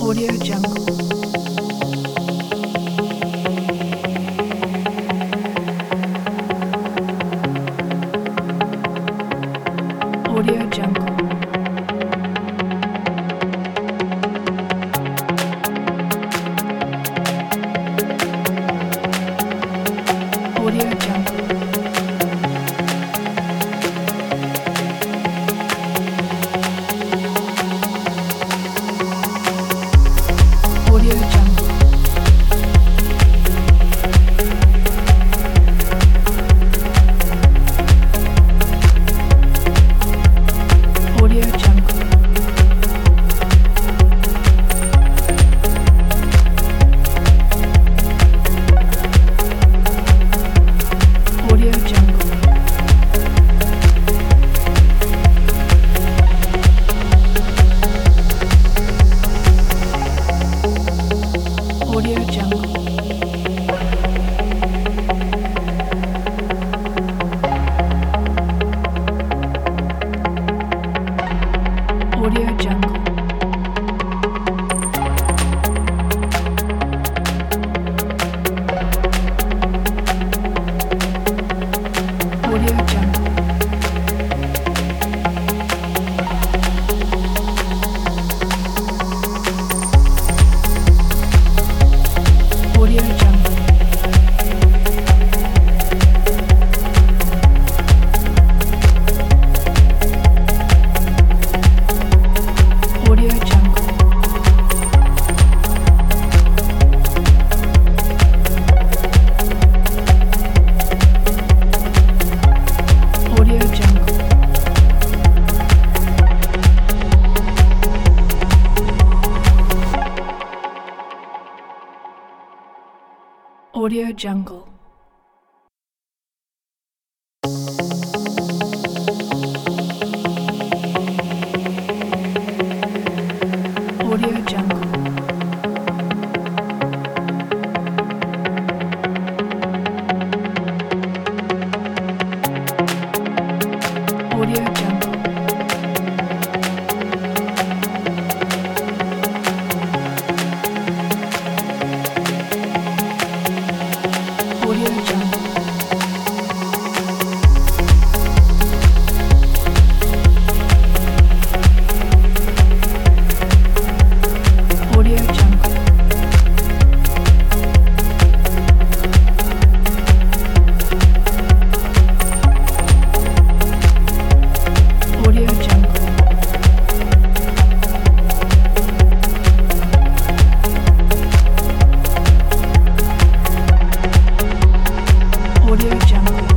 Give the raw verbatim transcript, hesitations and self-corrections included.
Audio Jungle. Audio Jungle. Audio Jungle. Audio Jungle. Audio Jungle. Audio Jungle. Audio Jungle. Audio Jungle. Audio Jungle. Audio Jungle. Audio Jungle. Audio Jungle. Audio Jungle. Audio Jungle. Audio Jungle. Audio Jungle. Audio Jungle. Audio Jungle. Audio Jungle.